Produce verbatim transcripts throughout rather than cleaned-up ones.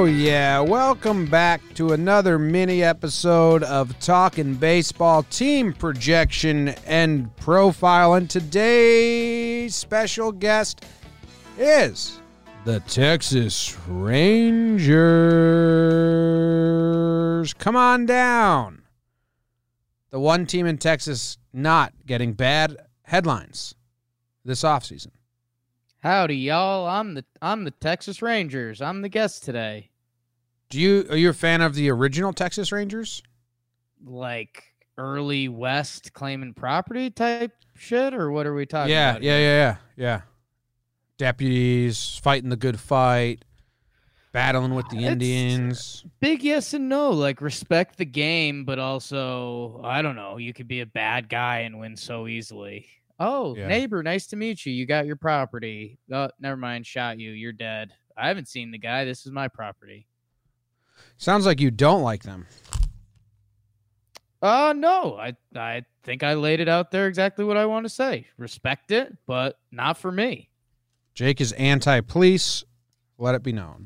Oh, yeah. Welcome back to another mini episode of Talking Baseball Team Projection and Profile. And today's special guest is the Texas Rangers. Come on down. The one team in Texas not getting bad headlines this offseason. Howdy, y'all. I'm the I'm the Texas Rangers. I'm the guest today. Do you are you a fan of the original Texas Rangers? Like early West claiming property type shit, or what are we talking Yeah, about? yeah, yeah, yeah, yeah. Deputies fighting the good fight, battling with the It's Indians. Big yes and no. Like respect the game, but also I don't know. You could be a bad guy and win so easily. Oh, Yeah. neighbor, nice to meet you. You got your property. Oh, never mind. Shot you. You're dead. I haven't seen the guy. This is my property. Sounds like you don't like them. Uh, no. I, I think I laid it out there exactly what I want to say. Respect it, but not for me. Jake is anti-police. Let it be known.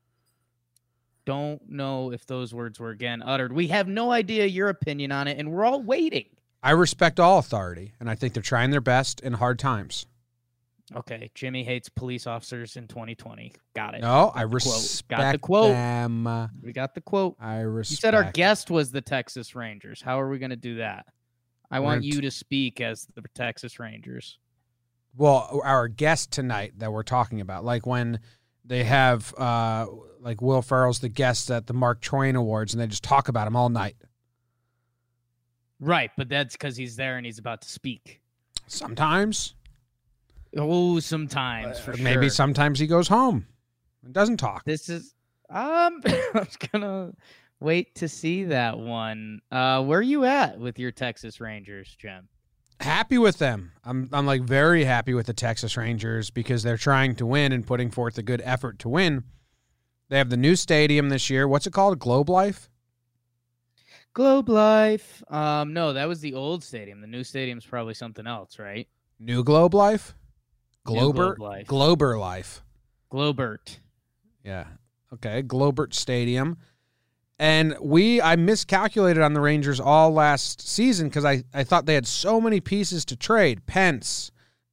Don't know if those words were again uttered. We have no idea your opinion on it, and we're all waiting. I respect all authority, and I think they're trying their best in hard times. Okay, Jimmy hates police officers in twenty twenty. Got it. No, Got I the quote. respect Got the quote. them. We got the quote. I respect. You said our guest was the Texas Rangers. How are we going to do that? I We're want gonna you t- to speak as the Texas Rangers. Well, our guest tonight that we're talking about, like when they have, uh, like Will Ferrell's the guest at the Mark Twain Awards, and they just talk about him all night. Right, but that's because he's there and he's about to speak. Sometimes. Oh, sometimes for Uh, sure. Maybe sometimes he goes home and doesn't talk. This is um I was gonna wait to see that one. Uh where are you at with your Texas Rangers, Jim? Happy with them. I'm I'm like very happy with the Texas Rangers because they're trying to win and putting forth a good effort to win. They have the new stadium this year. What's it called? Globe Life? Globe Life. Um, no, that was the old stadium. The new stadium's probably something else, right? New Globe Life? New Glober Globe Life. Glober Life. Globert. Yeah. Okay. Globert Stadium. And we, I miscalculated on the Rangers all last season because I, I thought they had so many pieces to trade. Pence,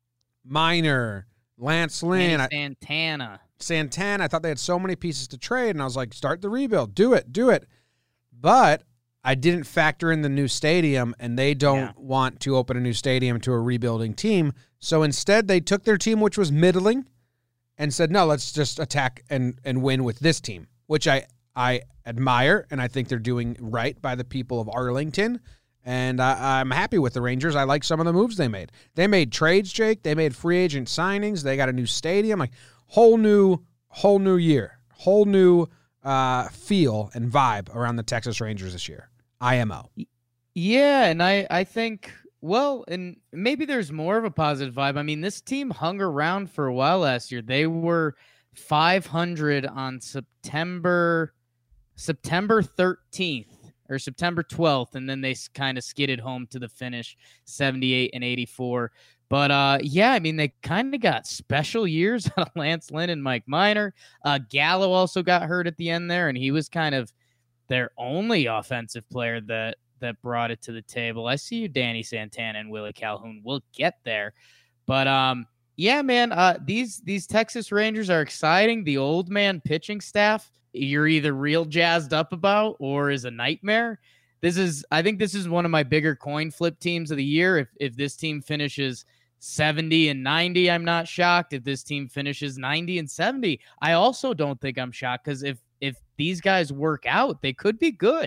Minor, Lance Lynn, Manny I, Santana. Santana. I thought they had so many pieces to trade, and I was like, start the rebuild. Do it. Do it. But I didn't factor in the new stadium, and they don't Yeah. want to open a new stadium to a rebuilding team. So instead, they took their team, which was middling, and said, no, let's just attack and, and win with this team, which I, I admire, and I think they're doing right by the people of Arlington. And I, I'm happy with the Rangers. I like some of the moves they made. They made trades, Jake. They made free agent signings. They got a new stadium, like whole new, whole new year, whole new uh, feel and vibe around the Texas Rangers this year. I M O. Yeah, and I, I think, well, and maybe there's more of a positive vibe. I mean, this team hung around for a while last year. They were five hundred on September September thirteenth or September twelfth, and then they kind of skidded home to the finish, seventy-eight and eighty-four. But, uh, yeah, I mean, they kind of got special years out of Lance Lynn and Mike Minor. Uh, Gallo also got hurt at the end there, and he was kind of their only offensive player that that brought it to the table. I see you, Danny Santana and Willie Calhoun. We'll get there. But, um, yeah, man, uh, these these Texas Rangers are exciting. The old man pitching staff, you're either real jazzed up about or is a nightmare. This is, I think this is one of my bigger coin flip teams of the year. If if this team finishes seventy and ninety, I'm not shocked. If this team finishes ninety and seventy, I also don't think I'm shocked because if if these guys work out, they could be good.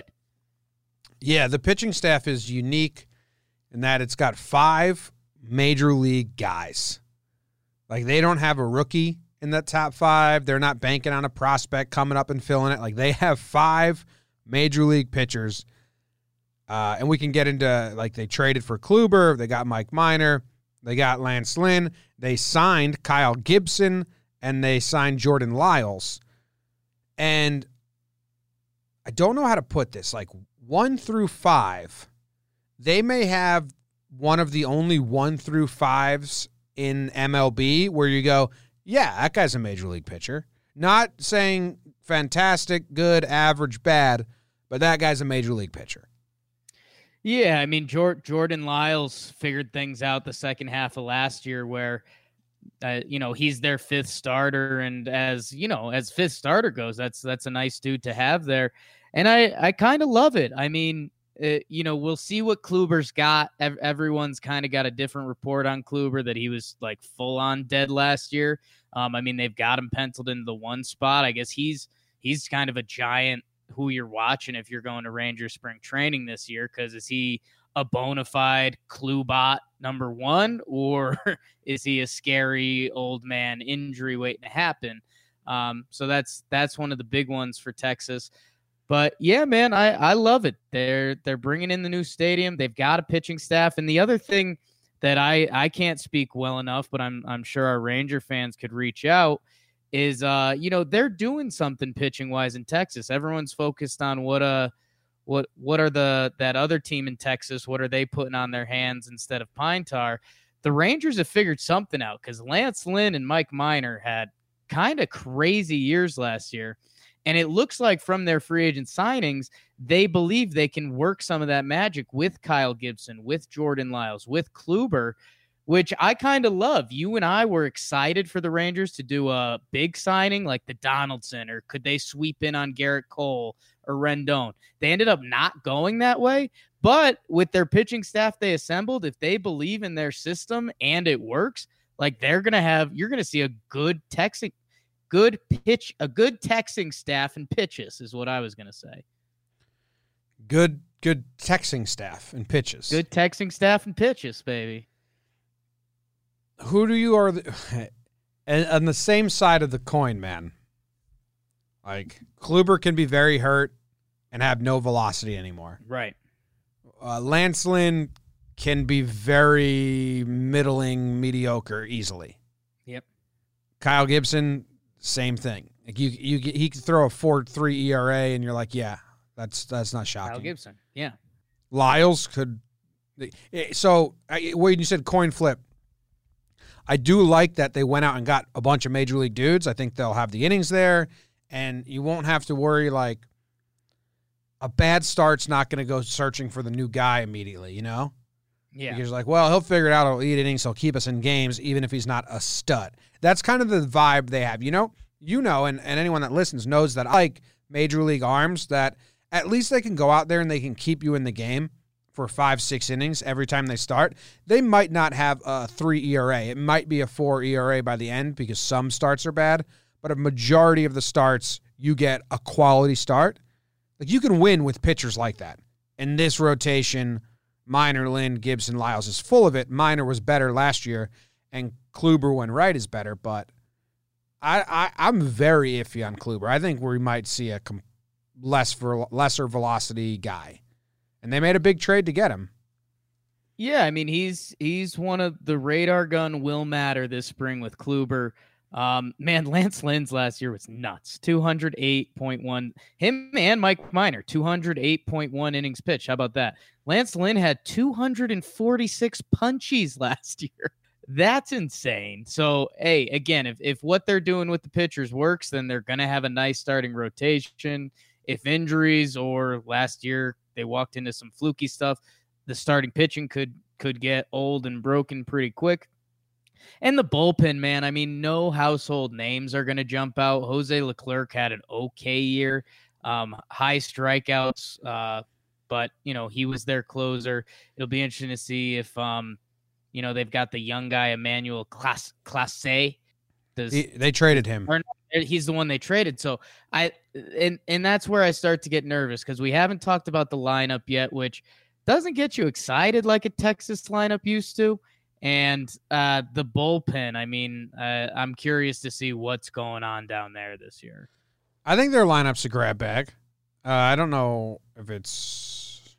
Yeah, the pitching staff is unique in that it's got five major league guys. Like, they don't have a rookie in that top five. They're not banking on a prospect coming up and filling it. Like, they have five major league pitchers. Uh, and we can get into, like, they traded for Kluber. They got Mike Minor. They got Lance Lynn. They signed Kyle Gibson, and they signed Jordan Lyles. And I don't know how to put this. Like, one through five, they may have one of the only one through fives in M L B where you go, yeah, that guy's a major league pitcher. Not saying fantastic, good, average, bad, but that guy's a major league pitcher. Yeah, I mean, Jordan Lyles figured things out the second half of last year where, uh, you know, he's their fifth starter. And as, you know, as fifth starter goes, that's that's a nice dude to have there. And I, I kind of love it. I mean, uh, you know, we'll see what Kluber's got. Ev- everyone's kind of got a different report on Kluber, that he was like full on dead last year. Um, I mean, they've got him penciled into the one spot. I guess he's he's kind of a giant who you're watching if you're going to Ranger spring training this year, because is he a bona fide Klubot number one, or is he a scary old man injury waiting to happen? Um, so that's that's one of the big ones for Texas. But yeah, man, I, I love it. They're they're bringing in the new stadium. They've got a pitching staff, and the other thing that I I can't speak well enough, but I'm I'm sure our Ranger fans could reach out, is, uh, you know, they're doing something pitching wise in Texas. Everyone's focused on what, uh, what, what are the, that other team in Texas, what are they putting on their hands instead of Pine Tar? The Rangers have figured something out, because Lance Lynn and Mike Minor had kind of crazy years last year. And it looks like from their free agent signings, they believe they can work some of that magic with Kyle Gibson, with Jordan Lyles, with Kluber, which I kind of love. You and I were excited for the Rangers to do a big signing like the Donaldson, or could they sweep in on Garrett Cole or Rendon? They ended up not going that way, but with their pitching staff they assembled, if they believe in their system and it works, like they're going to have, you're going to see a good texting, good pitch, a good texting staff and pitches is what I was going to say. Good, good texting staff and pitches. Good texting staff and pitches, baby. Who do you are the, and on the same side of the coin, man? Like Kluber can be very hurt and have no velocity anymore. Right. Uh, Lance Lynn can be very middling, mediocre easily. Yep. Kyle Gibson, same thing. Like you, you, he could throw a four three E R A, and you're like, yeah, that's that's not shocking. Kyle Gibson, yeah. Lyles could. So when you said coin flip, I do like that they went out and got a bunch of major league dudes. I think they'll have the innings there, and you won't have to worry like a bad start's not going to go searching for the new guy immediately, you know? Yeah. Because like, well, he'll figure it out. He'll eat innings. He'll keep us in games, even if he's not a stud. That's kind of the vibe they have. You know, you know, and, and anyone that listens knows that I like major league arms that at least they can go out there and they can keep you in the game for five, six innings every time they start. They might not have a three E R A. It might be a four E R A by the end because some starts are bad, but a majority of the starts, you get a quality start. Like you can win with pitchers like that. And this rotation, Minor, Lynn, Gibson, Lyles is full of it. Minor was better last year, and Kluber when right is better, but I, I, I'm very iffy on Kluber. I think we might see a com- less for lesser velocity guy. And they made a big trade to get him. Yeah, I mean, he's he's one of the radar gun will matter this spring with Kluber. Um, man, Lance Lynn's last year was nuts. two hundred eight point one. Him and Mike Minor, two hundred eight point one innings pitched. How about that? Lance Lynn had two hundred forty-six punchies last year. That's insane. So, hey, again, if, if what they're doing with the pitchers works, then they're going to have a nice starting rotation. If injuries or last year they walked into some fluky stuff, the starting pitching could could get old and broken pretty quick. And the bullpen, man, I mean, no household names are going to jump out. Jose Leclerc had an okay year, um, high strikeouts, uh, but, you know, he was their closer. It'll be interesting to see if, um, you know, they've got the young guy, Emmanuel Classe. Classe. Does, he, they traded him. Or, he's the one they traded. So I and and that's where I start to get nervous because we haven't talked about the lineup yet, which doesn't get you excited like a Texas lineup used to. And uh, the bullpen, I mean, uh, I'm curious to see what's going on down there this year. I think their lineup's a grab bag. Uh, I don't know if it's.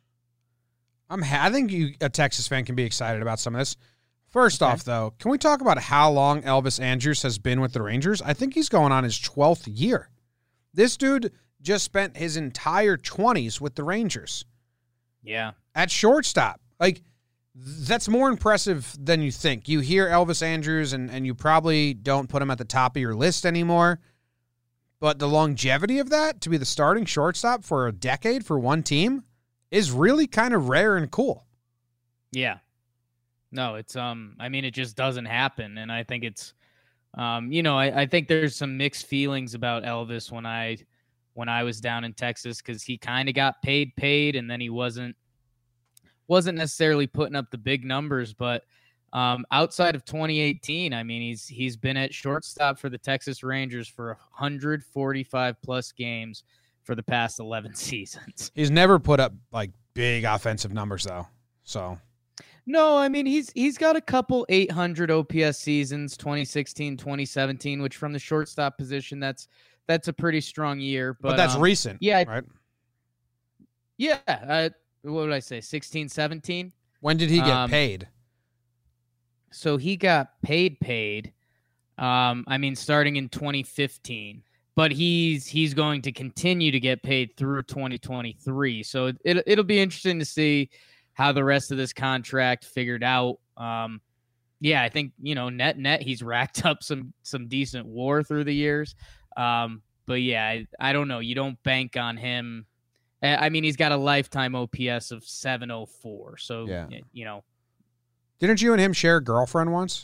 I'm. Ha- I think you, a Texas fan, can be excited about some of this. First okay. off, though, can we talk about how long Elvis Andrus has been with the Rangers? I think he's going on his twelfth year. This dude just spent his entire twenties with the Rangers. Yeah. At shortstop. Like, that's more impressive than you think. You hear Elvis Andrus, and, and you probably don't put him at the top of your list anymore. But the longevity of that to be the starting shortstop for a decade for one team is really kind of rare and cool. Yeah. No, it's, um, I mean, it just doesn't happen. And I think it's, um, you know, I, I think there's some mixed feelings about Elvis when I, when I was down in Texas, because he kind of got paid, paid, and then he wasn't, wasn't necessarily putting up the big numbers. But um, outside of twenty eighteen, I mean, he's he's been at shortstop for the Texas Rangers for one hundred forty-five plus games for the past eleven seasons. He's never put up like big offensive numbers though. So no, I mean, he's he's got a couple eight hundred O P S seasons, twenty sixteen, twenty seventeen, which from the shortstop position, that's that's a pretty strong year. But, but that's um, recent, yeah, right? Yeah. Uh, what would I say? sixteen, seventeen? When did he get um, paid? So he got paid, paid. Um, I mean, starting in twenty fifteen, but he's he's going to continue to get paid through twenty twenty-three. So it, it'll be interesting to see how the rest of this contract figured out. Um, yeah, I think, you know, net net, he's racked up some some decent WAR through the years. Um, but yeah, I, I don't know. You don't bank on him. I mean, he's got a lifetime O P S of seven oh four. So, yeah. you know. Didn't you and him share a girlfriend once?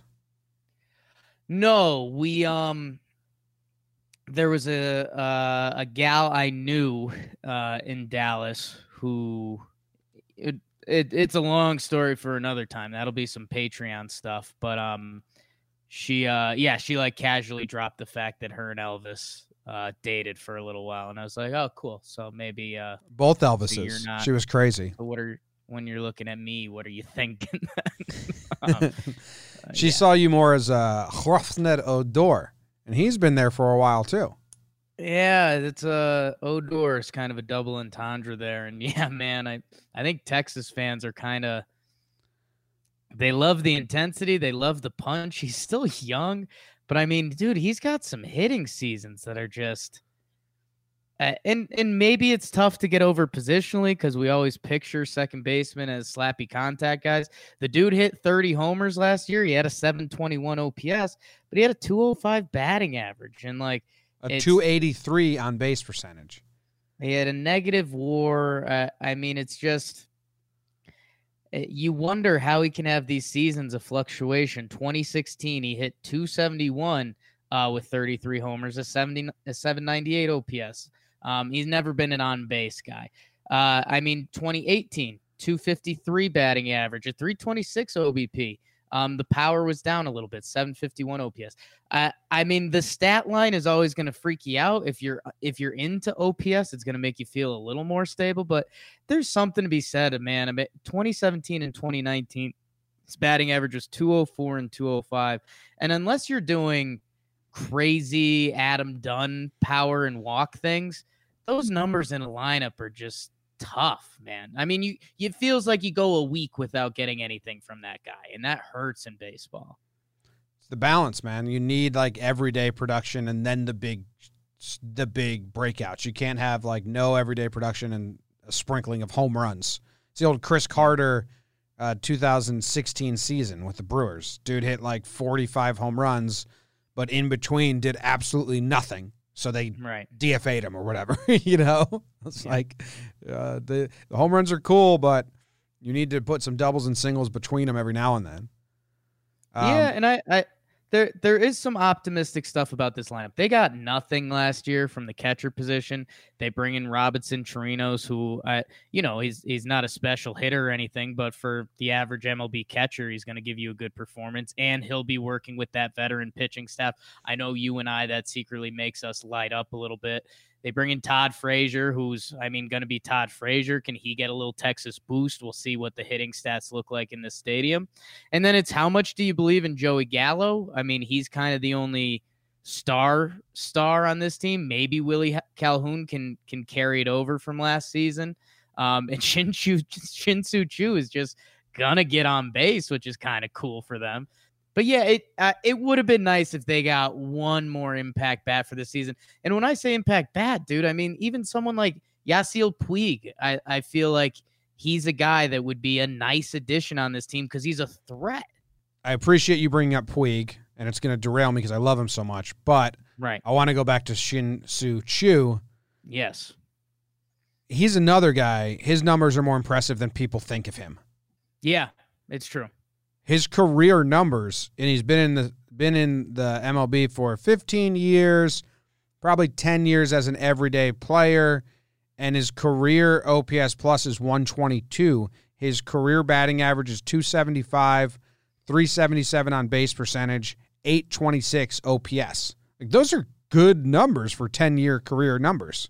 No, we, um, there was a, uh, a gal I knew, uh, in Dallas who, it, it, it's a long story for another time. That'll be some Patreon stuff, but, um, she, uh, yeah, she like casually dropped the fact that her and Elvis, uh, dated for a little while. And I was like, oh, cool. So maybe, uh, both Elvises. So not, she was crazy. what are, when you're looking at me, what are you thinking? um, uh, she yeah. saw you more as a Hrafnet Odor, and he's been there for a while too. Yeah, it's a uh, Odor is kind of a double entendre there, and yeah, man, I I think Texas fans are kind of, they love the intensity, they love the punch. He's still young, but I mean, dude, he's got some hitting seasons that are just. Uh, and and maybe it's tough to get over positionally because we always picture second baseman as slappy contact guys. The dude hit thirty homers last year. He had a seven twenty-one O P S, but he had a two oh five batting average and like a two eighty-three on base percentage. He had a negative WAR. Uh, I mean, it's just you wonder how he can have these seasons of fluctuation. twenty sixteen, he hit two seventy-one uh, with thirty-three homers, a seventy a seven ninety-eight O P S. Um, he's never been an on-base guy. Uh, I mean, twenty eighteen, two fifty-three batting average, a three twenty-six O B P. Um, the power was down a little bit, seven fifty-one O P S. Uh, I mean, the stat line is always going to freak you out. If you're if you're into O P S, it's going to make you feel a little more stable. But there's something to be said, man. I mean, twenty seventeen and twenty nineteen, his batting average was two oh four and two oh five. And unless you're doing crazy Adam Dunn power and walk things, those numbers in a lineup are just tough, man. I mean, you it feels like you go a week without getting anything from that guy, and that hurts in baseball. It's the balance, man. You need like everyday production and then the big the big breakouts. You can't have like no everyday production and a sprinkling of home runs. It's the old Chris Carter uh, two thousand sixteen season with the Brewers. Dude hit like forty-five home runs, but in between did absolutely nothing. So they right. D F A'd him or whatever, you know? It's yeah. like uh, the, the home runs are cool, but you need to put some doubles and singles between them every now and then. Um, yeah, and I, I there there is some optimistic stuff about this lineup. They got nothing last year from the catcher position. They bring in Robinson Chirinos, who, I, you know, he's he's not a special hitter or anything, but for the average M L B catcher, he's going to give you a good performance, and he'll be working with that veteran pitching staff. I know you and I, that secretly makes us light up a little bit. They bring in Todd Frazier, who's, I mean, going to be Todd Frazier. Can he get a little Texas boost? We'll see what the hitting stats look like in this stadium. And then it's how much do you believe in Joey Gallo? I mean, he's kind of the only star star on this team. Maybe Willie Calhoun can can carry it over from last season. Um, and Shin-Soo, Shin-Soo Choo is just going to get on base, which is kind of cool for them. But yeah, it uh, it would have been nice if they got one more impact bat for this season. And when I say impact bat, dude, I mean, even someone like Yasiel Puig, I, I feel like he's a guy that would be a nice addition on this team because he's a threat. I appreciate you bringing up Puig, and it's going to derail me because I love him so much. But Right. I want to go back to Shin-Soo Choo. Yes. He's another guy. His numbers are more impressive than people think of him. Yeah, it's true. His career numbers, and he's been in the been in the M L B for fifteen years, probably ten years as an everyday player, and his career O P S plus is one twenty-two. His career batting average is two seventy-five, three seventy-seven on base percentage, eight twenty-six O P S. Like, those are good numbers for ten-year career numbers.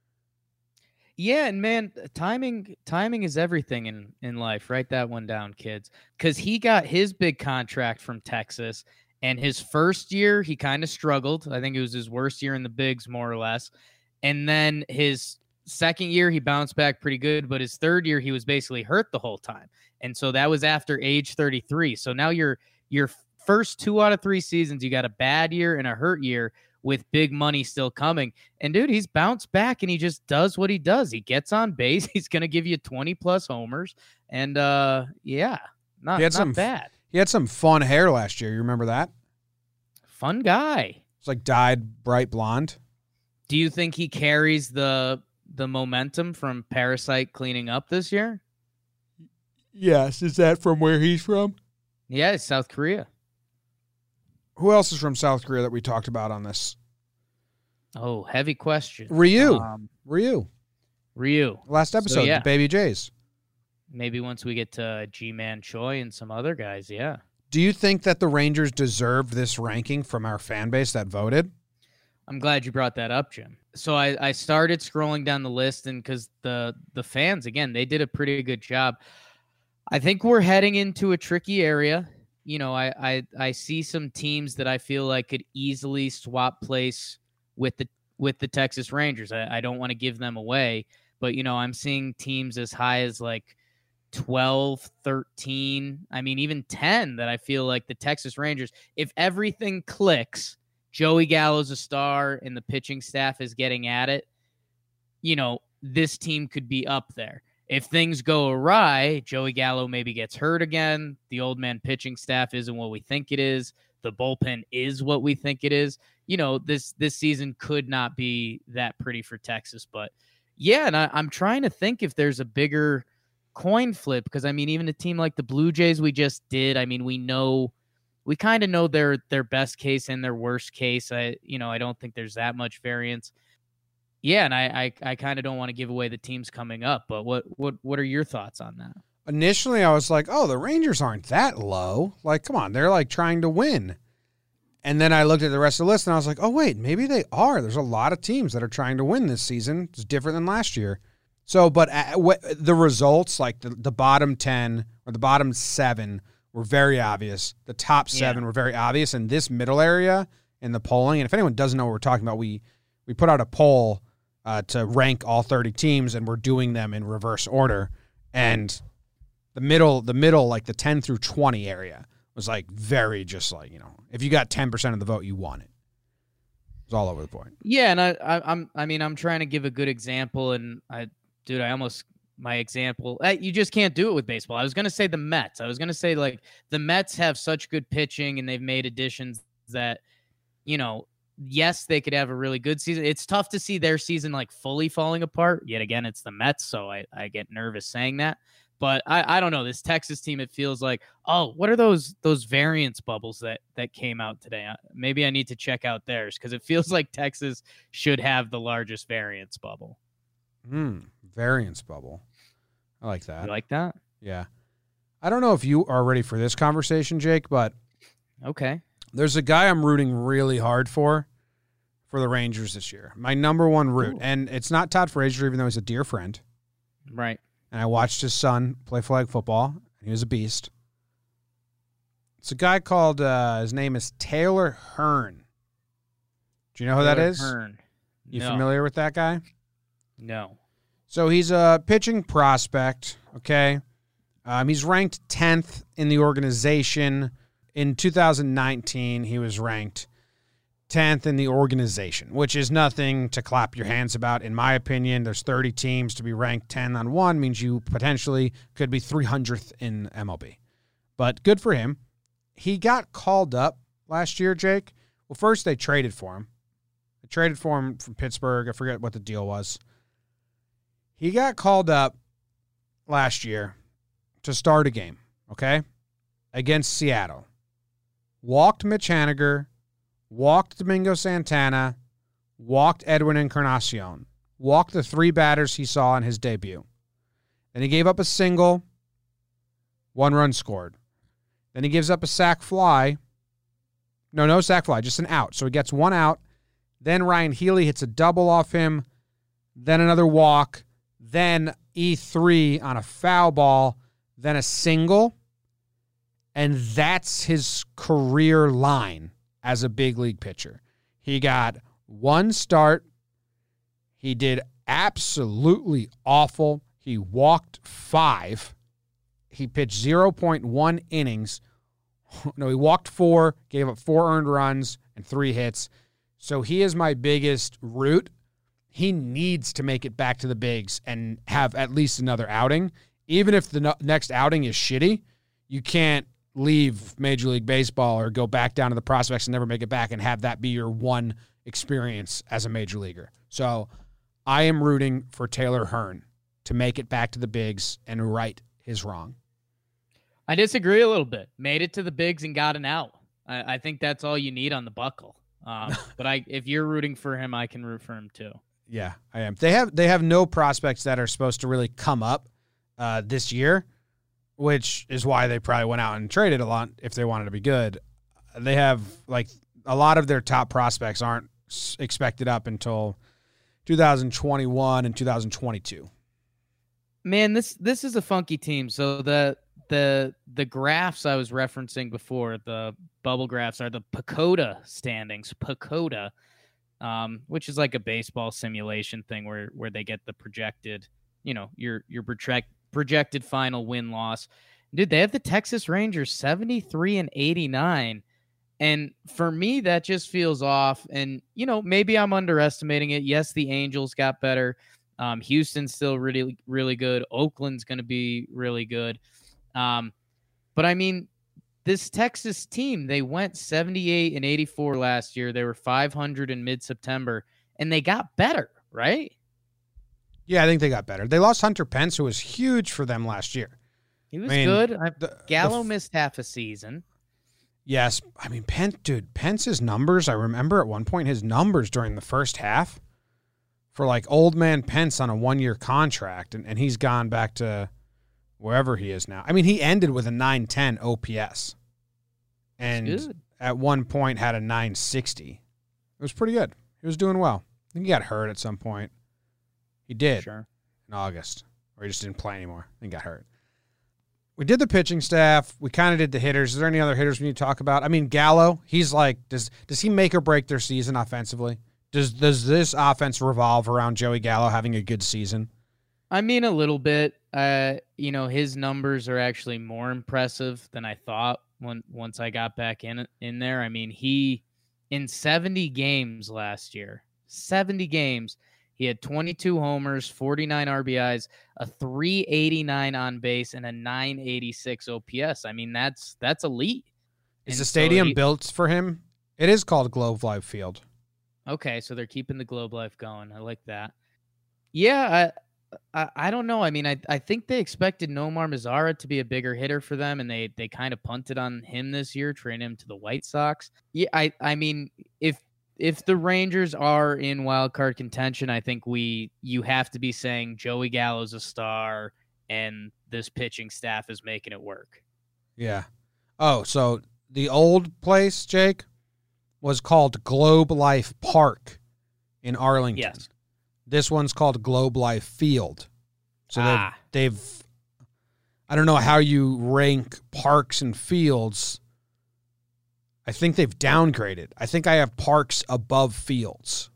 Yeah, and man, timing timing is everything in, in life. Write that one down, kids. Because he got his big contract from Texas, and his first year, he kind of struggled. I think it was his worst year in the bigs, more or less. And then his second year, he bounced back pretty good, but his third year, he was basically hurt the whole time. And so that was after age thirty-three. So now your your first two out of three seasons, you got a bad year and a hurt year, with big money still coming. And dude, he's bounced back and he just does what he does. He gets on base. He's going to give you twenty plus homers. And uh, yeah, not, he had not some, bad. He had some fun hair last year. You remember that? Fun guy. It's like dyed bright blonde. Do you think he carries the, the momentum from Parasite cleaning up this year? Yes. Is that from where he's from? Yeah, it's South Korea. Who else is from South Korea that we talked about on this? Oh, heavy question. Ryu. Um, Ryu. Ryu. Last episode, so, yeah. the Baby Jays. Maybe once we get to G-Man Choi and some other guys, yeah. Do you think that the Rangers deserved this ranking from our fan base that voted? I'm glad you brought that up, Jim. So I, I started scrolling down the list, and because the, the fans, again, they did a pretty good job. I think we're heading into a tricky area. You know, I, I I see some teams that I feel like could easily swap place with the with the Texas Rangers. I, I don't want to give them away, but, you know, I'm seeing teams as high as like twelve, thirteen, I mean, even ten that I feel like the Texas Rangers, if everything clicks, Joey Gallo's a star and the pitching staff is getting at it, you know, this team could be up there. If things go awry, Joey Gallo maybe gets hurt again. The old man pitching staff isn't what we think it is. The bullpen is what we think it is. You know, this this season could not be that pretty for Texas. But, yeah, and I, I'm trying to think if there's a bigger coin flip because, I mean, even a team like the Blue Jays we just did, I mean, we know – we kind of know their their best case and their worst case. I You know, I don't think there's that much variance. Yeah, and I I, I kind of don't want to give away the teams coming up, but what what what are your thoughts on that? Initially, I was like, oh, the Rangers aren't that low. Like, come on, they're like trying to win. And then I looked at the rest of the list, and I was like, oh, wait, maybe they are. There's a lot of teams that are trying to win this season. It's different than last year. So, but uh, what, the results, like the, the bottom ten or the bottom seven were very obvious. The top seven yeah. were very obvious. And this middle area in the polling, and if anyone doesn't know what we're talking about, we we put out a poll Uh, to rank all thirty teams, and we're doing them in reverse order. And the middle, the middle, like the ten through twenty area was like very just like, you know, if you got ten percent of the vote, you won it. It was all over the point. Yeah. And I, I, I'm, I mean, I'm trying to give a good example, and I, dude, I almost, my example, you just can't do it with baseball. I was going to say the Mets. I was going to say like the Mets have such good pitching and they've made additions that, you know, yes, they could have a really good season. It's tough to see their season like fully falling apart. Yet again, it's the Mets, so I, I get nervous saying that. But I, I don't know. This Texas team, it feels like, oh, what are those those variance bubbles that that came out today? Maybe I need to check out theirs because it feels like Texas should have the largest variance bubble. Hmm, variance bubble. I like that. You like that? Yeah. I don't know if you are ready for this conversation, Jake, but okay. There's a guy I'm rooting really hard for for the Rangers this year. My number one root. Ooh. And it's not Todd Frazier, even though he's a dear friend. Right. And I watched his son play flag football. And he was a beast. It's a guy called, uh, his name is Taylor Hearn. Do you know who Taylor that is? Hearn. You no. familiar with that guy? No. So he's a pitching prospect, okay? Um, he's ranked tenth in the organization. In two thousand nineteen, he was ranked tenth in the organization, which is nothing to clap your hands about. In my opinion, there's thirty teams. To be ranked ten on one means you potentially could be three hundredth in M L B. But good for him. He got called up last year, Jake. Well, first they traded for him. traded for him from Pittsburgh. I forget what the deal was. He got called up last year to start a game, okay, against Seattle. Walked Mitch Haniger, walked Domingo Santana, walked Edwin Encarnacion, walked the three batters he saw in his debut. Then he gave up a single, one run scored. Then he gives up a sac fly. No, no sac fly, just an out. So he gets one out. Then Ryan Healy hits a double off him. Then another walk. Then E three on a foul ball. Then a single. And that's his career line as a big league pitcher. He got one start. He did absolutely awful. He walked five. He pitched zero point one innings. No, he walked four, gave up four earned runs and three hits. So he is my biggest root. He needs to make it back to the bigs and have at least another outing. Even if the no- next outing is shitty, you can't leave Major League Baseball or go back down to the prospects and never make it back and have that be your one experience as a major leaguer. So I am rooting for Taylor Hearn to make it back to the bigs and right his wrong. I disagree a little bit. Made it to the bigs and got an out. I, I think that's all you need on the buckle. Um, but I, if you're rooting for him, I can root for him too. Yeah, I am. They have they have no prospects that are supposed to really come up uh, this year, which is why they probably went out and traded a lot if they wanted to be good. They have, like, a lot of their top prospects aren't expected up until two thousand twenty-one and two thousand twenty-two. Man, this this is a funky team. So the the the graphs I was referencing before, the bubble graphs, are the PECOTA standings. PECOTA, um, which is like a baseball simulation thing where where they get the projected, you know, your your project projected final win loss. Dude, they have the Texas Rangers seventy-three and eighty-nine. And for me, that just feels off. And, you know, maybe I'm underestimating it. Yes, the Angels got better. Um, Houston's still really, really good. Oakland's going to be really good. Um, but, I mean, this Texas team, they went seventy-eight and eighty-four last year. They were five hundred in mid-September, and they got better, right? Yeah, I think they got better. They lost Hunter Pence, who was huge for them last year. He was I mean, good. I, the, Gallo the f- missed half a season. Yes. I mean, Pence, dude, Pence's numbers, I remember at one point his numbers during the first half for like old man Pence on a one-year contract, and, and he's gone back to wherever he is now. I mean, he ended with a nine ten O P S and at one point had a nine sixty. It was pretty good. He was doing well. I think he got hurt at some point. He did Sure. in August, or he just didn't play anymore and got hurt. We did the pitching staff. We kind of did the hitters. Is there any other hitters we need to talk about? I mean, Gallo, he's like, does does he make or break their season offensively? Does does this offense revolve around Joey Gallo having a good season? I mean, a little bit. Uh, you know, his numbers are actually more impressive than I thought when once I got back in in there. I mean, he in seventy games last year, seventy games, he had twenty-two homers, forty-nine R B Is, a three eighty-nine on base, and a nine eighty-six O P S. I mean, that's that's elite. Is And the so stadium he- built for him? It is called Globe Life Field. Okay, so they're keeping the Globe Life going. I like that. Yeah, I, I I don't know. I mean, I I think they expected Nomar Mazara to be a bigger hitter for them, and they they kind of punted on him this year, trading him to the White Sox. Yeah, I I mean, if if the Rangers are in wild card contention, I think we you have to be saying Joey Gallo's a star, and this pitching staff is making it work. Yeah. Oh, so the old place, Jake, was called Globe Life Park in Arlington. Yes. This one's called Globe Life Field. So Ah. they've, they've, I don't know how you rank parks and fields. I think they've downgraded. I think I have parks above fields.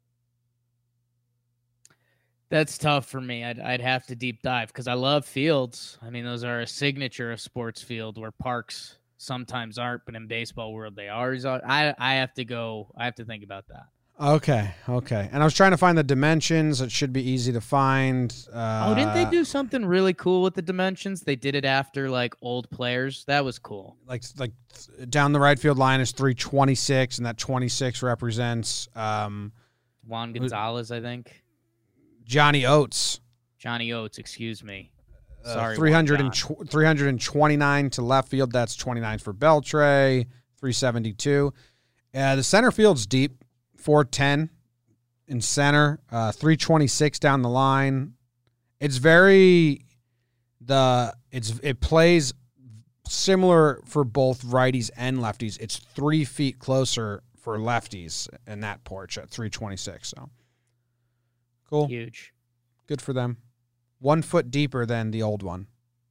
That's tough for me. I'd I'd have to deep dive because I love fields. I mean, those are a signature of sports field where parks sometimes aren't, but in baseball world they always are. I I have to go. I have to think about that. Okay, okay. And I was trying to find the dimensions. It should be easy to find. Uh, Oh, didn't they do something really cool with the dimensions? They did it after like old players. That was cool. Like like down the right field line is three twenty-six, and that twenty-six represents um, Juan Gonzalez, I think. Johnny Oates. Johnny Oates, excuse me. Uh, Sorry, three hundred Juan and John. tw- three hundred twenty-nine to left field. That's twenty-nine for Beltre. three seventy-two. Uh, the center field's deep. four ten in center, uh, three twenty-six down the line. It's very the it's it plays similar for both righties and lefties. It's three feet closer for lefties in that porch at three twenty-six. So cool, Huge. good for them. One foot deeper than the old one.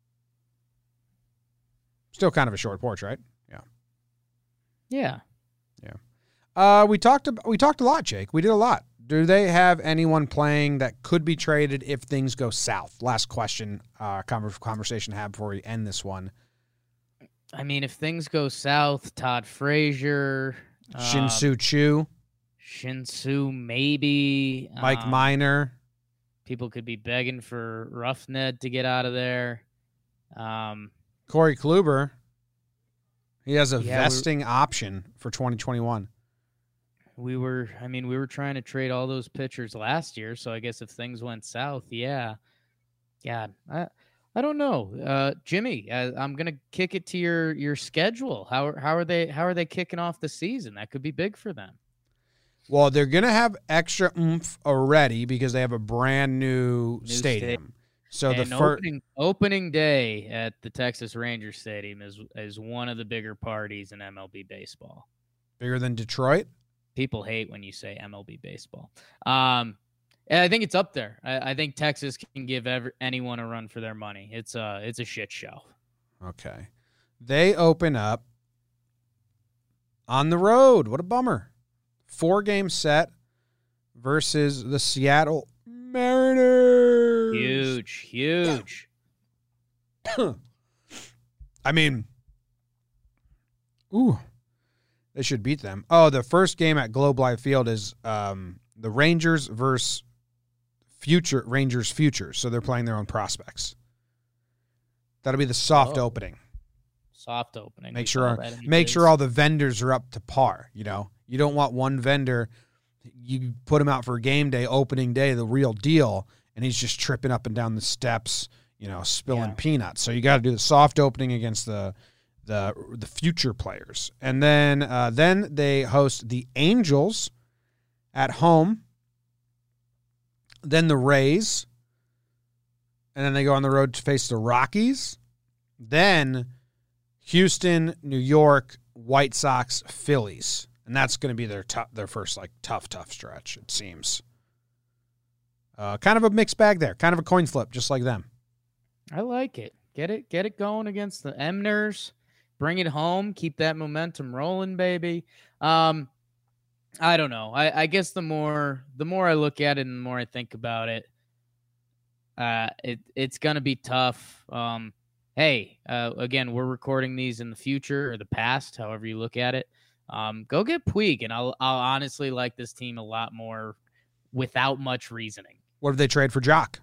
Still kind of a short porch, right? Yeah. Yeah. Uh, we talked about, we talked a lot, Jake. We did a lot. Do they have anyone playing that could be traded if things go south? Last question, uh, conversation to have before we end this one. I mean, if things go south, Todd Frazier, uh, Shin-Soo Choo, Shin-Soo, maybe Mike um, Minor. People could be begging for Roughnead to get out of there. Um, Corey Kluber. He has a Yeah, vesting option for twenty twenty-one. we were, I mean, we were trying to trade all those pitchers last year, so I guess if things went south, yeah, God, I, I don't know, uh, Jimmy. I, I'm gonna kick it to your your schedule. How are- how are they how are they kicking off the season? That could be big for them. Well, they're going to have extra oomph already because they have a brand new, New stadium. So and the first. opening opening day at the Texas Rangers Stadium is is one of the bigger parties in M L B baseball. Bigger than Detroit? People hate when you say M L B baseball. Um, and I think it's up there. I, I think Texas can give every, anyone a run for their money. It's a it's a shit show. Okay. They open up on the road. What a bummer. Four game set versus the Seattle Mariners. Huge, huge. I mean, ooh, they should beat them. Oh, the first game at Globe Life Field is um, the Rangers versus future Rangers futures. So they're playing their own prospects. That'll be the soft Oh. opening. Soft opening. Make We sure call that in the make biz. sure all the vendors are up to par. You know, you don't want one vendor. You put him out for game day, opening day, the real deal, and he's just tripping up and down the steps, you know, spilling Yeah. peanuts. So you got to do the soft opening against the the the future players, and then uh, then they host the Angels at home. Then the Rays, and then they go on the road to face the Rockies. Then Houston, New York, White Sox, Phillies. And that's going to be their tough, their first like tough, tough stretch, it seems. Uh, kind of a mixed bag there. Kind of a coin flip, just like them. I like it. Get it, get it going against the Emners. Bring it home. Keep that momentum rolling, baby. Um, I don't know. I, I guess the more the more I look at it and the more I think about it, uh, it it's gonna be tough. Um, hey, uh, again, we're recording these in the future or the past, however you look at it. Um, go get Puig, and I'll I'll honestly like this team a lot more without much reasoning. What if they trade for Jock?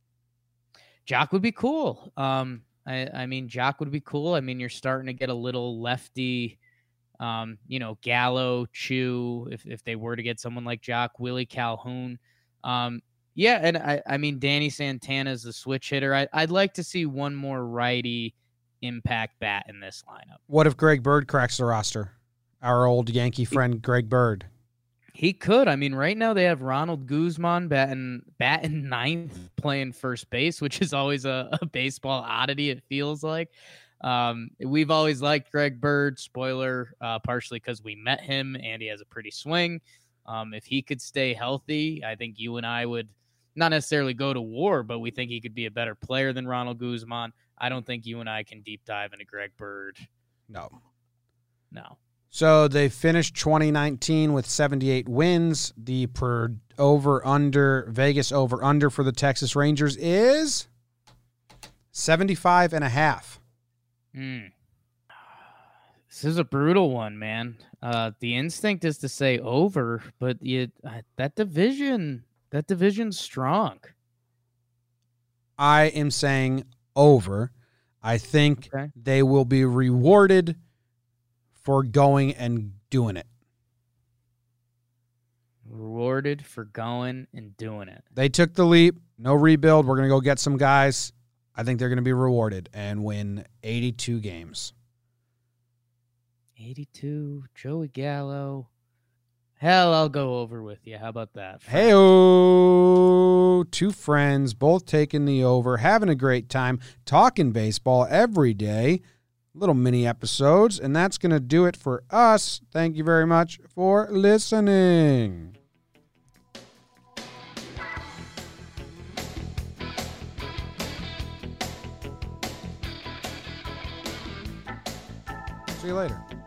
Jock would be cool. Um, I, I mean, Jock would be cool. I mean, you're starting to get a little lefty, um, you know, Gallo, Chew, if, if they were to get someone like Jock, Willie Calhoun. Um, yeah, and I, I mean, Danny Santana is the switch hitter. I, I'd like to see one more righty impact bat in this lineup. What if Greg Bird cracks the roster? Our old Yankee friend, Greg Bird. He could. I mean, right now they have Ronald Guzman batting, batting ninth, playing first base, which is always a, a baseball oddity, it feels like. Um, we've always liked Greg Bird, spoiler, uh, partially because we met him and he has a pretty swing. Um, if he could stay healthy, I think you and I would not necessarily go to war, but we think he could be a better player than Ronald Guzman. I don't think you and I can deep dive into Greg Bird. No. No. So they finished twenty nineteen with seventy-eight wins. The per over under Vegas over under for the Texas Rangers is seventy-five and a half. Hmm. This is a brutal one, man. Uh, the instinct is to say over, but you, uh, that division, that division's strong. I am saying over. I think Okay. they will be rewarded for going and doing it. Rewarded for going and doing it. They took the leap. No rebuild. We're going to go get some guys. I think they're going to be rewarded and win eighty-two games. eighty-two, Joey Gallo. Hell, I'll go over with you. How about that? Hey-o, two friends, both taking the over, having a great time, talking baseball every day, little mini episodes, and that's going to do it for us. Thank you very much for listening. See you later.